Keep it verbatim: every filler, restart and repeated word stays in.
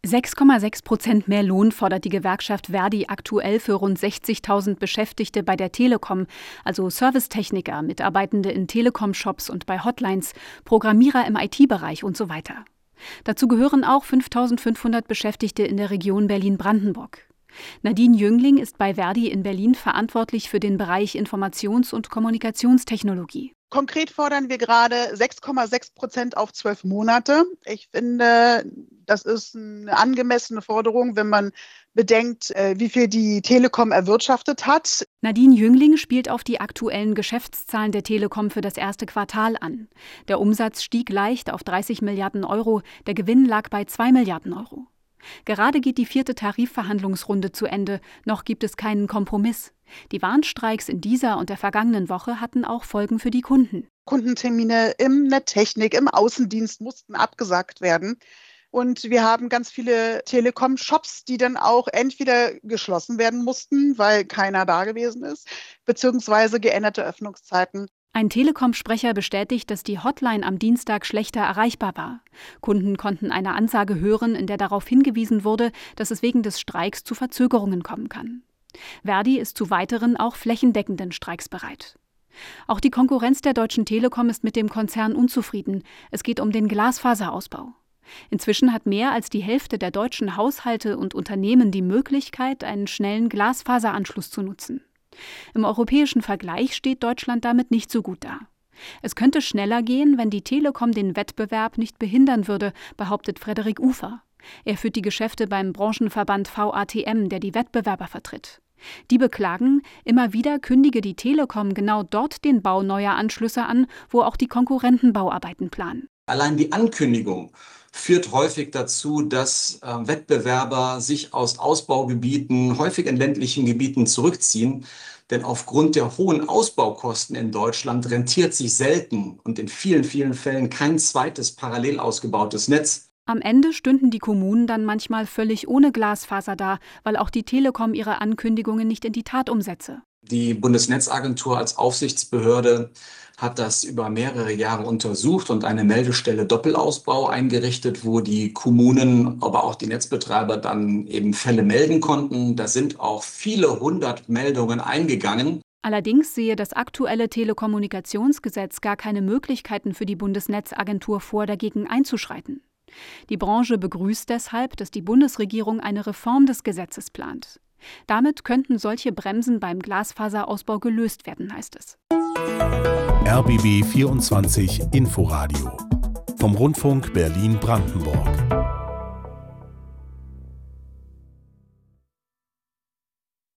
sechs Komma sechs Prozent mehr Lohn fordert die Gewerkschaft Verdi aktuell für rund sechzigtausend Beschäftigte bei der Telekom, also Servicetechniker, Mitarbeitende in Telekom-Shops und bei Hotlines, Programmierer im I T-Bereich und so weiter. Dazu gehören auch fünftausendfünfhundert Beschäftigte in der Region Berlin-Brandenburg. Nadine Jüngling ist bei Verdi in Berlin verantwortlich für den Bereich Informations- und Kommunikationstechnologie. Konkret fordern wir gerade sechs Komma sechs Prozent auf zwölf Monate. Ich finde, das ist eine angemessene Forderung, wenn man bedenkt, wie viel die Telekom erwirtschaftet hat. Nadine Jüngling spielt auf die aktuellen Geschäftszahlen der Telekom für das erste Quartal an. Der Umsatz stieg leicht auf dreißig Milliarden Euro, der Gewinn lag bei zwei Milliarden Euro. Gerade geht die vierte Tarifverhandlungsrunde zu Ende, noch gibt es keinen Kompromiss. Die Warnstreiks in dieser und der vergangenen Woche hatten auch Folgen für die Kunden. Kundentermine in der Technik, im Außendienst mussten abgesagt werden. Und wir haben ganz viele Telekom-Shops, die dann auch entweder geschlossen werden mussten, weil keiner da gewesen ist, beziehungsweise geänderte Öffnungszeiten. Ein Telekom-Sprecher bestätigt, dass die Hotline am Dienstag schlechter erreichbar war. Kunden konnten eine Ansage hören, in der darauf hingewiesen wurde, dass es wegen des Streiks zu Verzögerungen kommen kann. Verdi ist zu weiteren, auch flächendeckenden Streiks bereit. Auch die Konkurrenz der Deutschen Telekom ist mit dem Konzern unzufrieden. Es geht um den Glasfaserausbau. Inzwischen hat mehr als die Hälfte der deutschen Haushalte und Unternehmen die Möglichkeit, einen schnellen Glasfaseranschluss zu nutzen. Im europäischen Vergleich steht Deutschland damit nicht so gut da. Es könnte schneller gehen, wenn die Telekom den Wettbewerb nicht behindern würde, behauptet Frederik Ufer. Er führt die Geschäfte beim Branchenverband V A T M, der die Wettbewerber vertritt. Die beklagen, immer wieder kündige die Telekom genau dort den Bau neuer Anschlüsse an, wo auch die Konkurrenten Bauarbeiten planen. Allein die Ankündigung führt häufig dazu, dass äh, Wettbewerber sich aus Ausbaugebieten, häufig in ländlichen Gebieten, zurückziehen. Denn aufgrund der hohen Ausbaukosten in Deutschland rentiert sich selten und in vielen, vielen Fällen kein zweites parallel ausgebautes Netz. Am Ende stünden die Kommunen dann manchmal völlig ohne Glasfaser da, weil auch die Telekom ihre Ankündigungen nicht in die Tat umsetze. Die Bundesnetzagentur als Aufsichtsbehörde hat das über mehrere Jahre untersucht und eine Meldestelle Doppelausbau eingerichtet, wo die Kommunen, aber auch die Netzbetreiber dann eben Fälle melden konnten. Da sind auch viele hundert Meldungen eingegangen. Allerdings sehe das aktuelle Telekommunikationsgesetz gar keine Möglichkeiten für die Bundesnetzagentur vor, dagegen einzuschreiten. Die Branche begrüßt deshalb, dass die Bundesregierung eine Reform des Gesetzes plant. Damit könnten solche Bremsen beim Glasfaserausbau gelöst werden, heißt es. R B B vierundzwanzig Inforadio vom Rundfunk Berlin-Brandenburg.